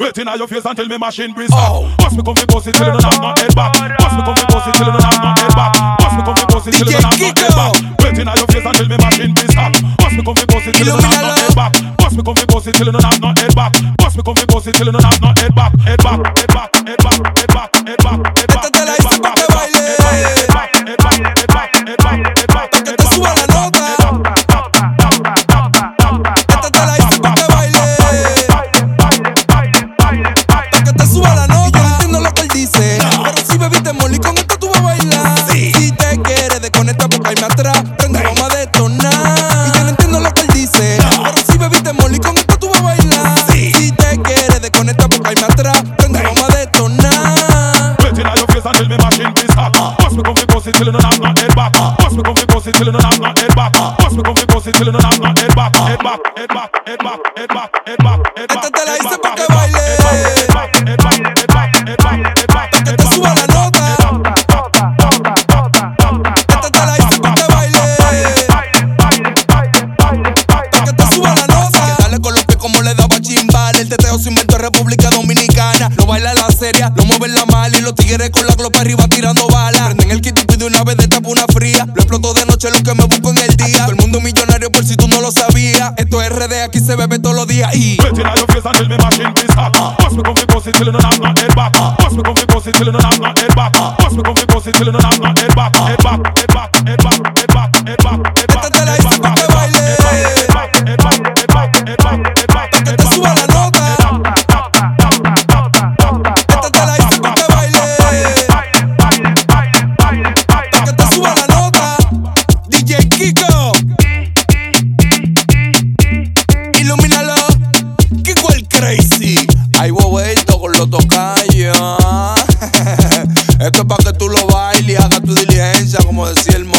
Wet inna your face until me machine breeze hot. Bust me come fi bust it till you don't have no head back. Bust me come fi bust it till you don't have no head back. Bust me come fi bust it till you don't have no head back. Wet inna your face until me machine breeze hot. Bust me come fi bust it till you don't have no head back. Bust me come fi bust it till you don't have no head back. Bust me come fi bust it till you don't have no head back. Head back, head back, head back, head back, head back, head back. Esta te la hice pa' que baile. Pa' que te suba la nota. Esta te la hice pa' que baile. Pa' que te suba la nota. Y yo no entiendo lo que él dice, pero si bebiste molly, con esto tú vas a bailar. Si te quieres desconectar porque ahí me atrás, prende, vamos a detonar. Y yo no entiendo lo que él dice, pero si bebiste molly, con esto tú vas a bailar. Si te quieres desconectar porque ahí me atrás, prende, vamos a detonar. Wet inna your face until me machine breeze hot. Bust me come fi bust it till you don't have no head back. Bust me come fi bust it till you don't have no head back. Bust me come fi bust it till you don't have no head back. Head back, head back, head back, head back, head back, head back. Esta te la hice pa' que baile. Pa' que te suba la nota. Esta te la hice pa' que baile. Pa' que te suba la nota. Que dale con los pies como le daba chimbal. El teteo se inventó en República Dominicana. Lo baila la seria, lo mueve la mal. Y los tigres con la glopa arriba tirando balas. Prenden el kit y pide una vez de tapa una fría. Lo exploto de noche, lo que me busco en el día. Todo el mundo millonario por si tú no lo sabías. Esto es RD, aquí se bebe todos los días. Y Wet inna your face until me machine breeze hot. Bust me come fi bust it till you don't have no head back. Bust me come fi bust it till you don't have no head back. Bust me come fi bust it till you don't have no head back. Head back, head back, head back, head back, head back, head back. esta te la hice pa' que baile. Pa' que te suba la nota. Esta te la hice pa' que baile. Pa' que te suba la nota. DJ Kiko. Ilumínalo. Kiko el crazy. Ahí voy vuelto con los tocayos. Esto es pa' que tú lo bailes y hagas tu diligencia, como decía el